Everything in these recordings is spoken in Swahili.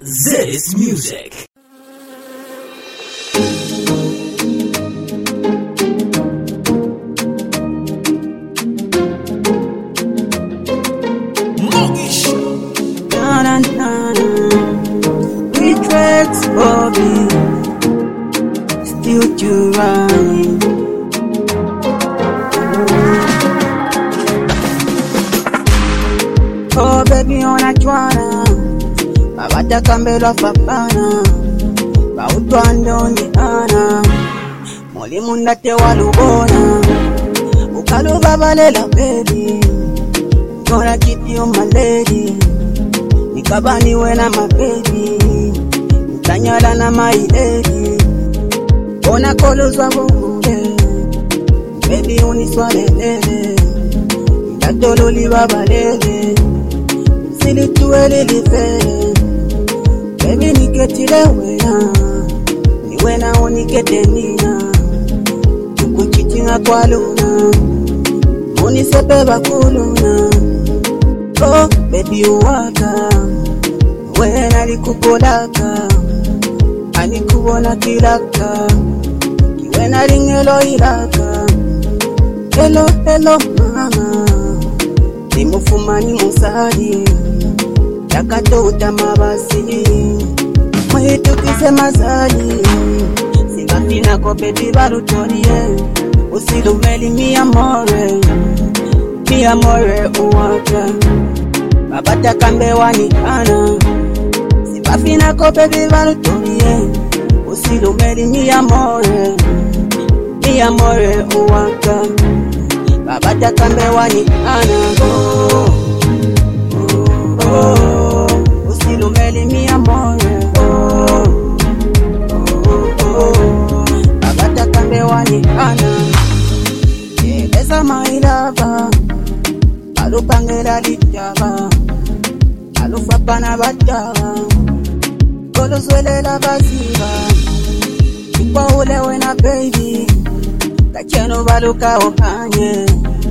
This music. Mogish. Na na na na. Regrets, Bobby. Still too running. Oh baby, unachwana. Babata kambelwa fapana. Bautwando ni ana. Mulimu ndate walubona. Ukalu babalela baby. Gonna keep you my lady. Nikabani wena my baby. Utanyala na my lady. Ona kolozwa bubule. Baby uniswalelele. Ndatololi babalele. Sili tuwele lifele. Baby niketile wena. Ni wena unikete nina. Tukuchitinga kwa luna. Unisepe bakuluna. Oh baby uwaka. Wena likupolaka. Anikubona kilaka. Kiwena ringelo ilaka. Hello hello mama. Nimufumani musali. Yakatota mabasi. Mwitu kise mazali. Singafina ko baby barutorie. Usilumeli mi amore. Mi amore uwaka. Babata kambewani ana. Singafina ko baby barutorie. Usilumeli mi amore. Mi amore uwaka. Babata kambewani ana. Oh, oh, oh. Usilumeli mi amore. Oh, oh, oh. Babata kambewani ana. Besa my lover. Alupangela litaba. Alufapana bataba. Koloswelela basiba. Ikwa ule wena baby. Kacheno baluka uhanye.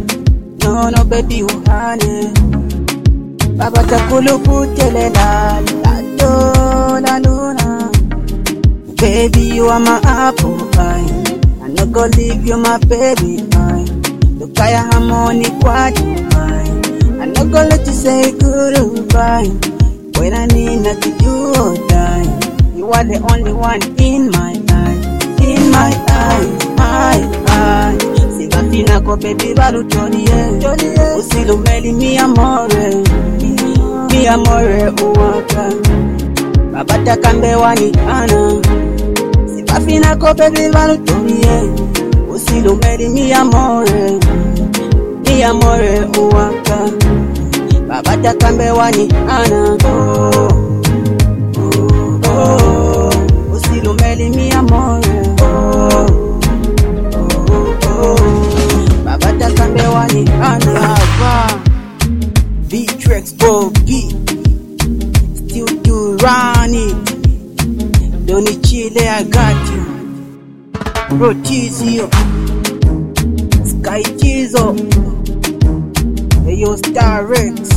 No baby uhane. Baba takulukutelela. Lato la luna. Baby you are my apple pie. I no go leave you my baby pie. Lukaya harmony quad pie. I no go let you say goodbye. When I need nothing you or die. You are the only one in my life. In my eye. Singafina ko baby barutorie. Usilumeli mi amore. Mi amore uwaka. Babata kambewani ana. Singafina ko baby barutorie. Usilumeli mi amore. Mi amore uwaka. Babata kambewani ana. Oh, oh, oh. Usilumeli mi amore. Oh, oh, oh. Babata kambewani ana. Beatrix Boggy. Still do run it. Don't chile, I got you. Protizio. Sky Tizo. Hey yo Star Rex.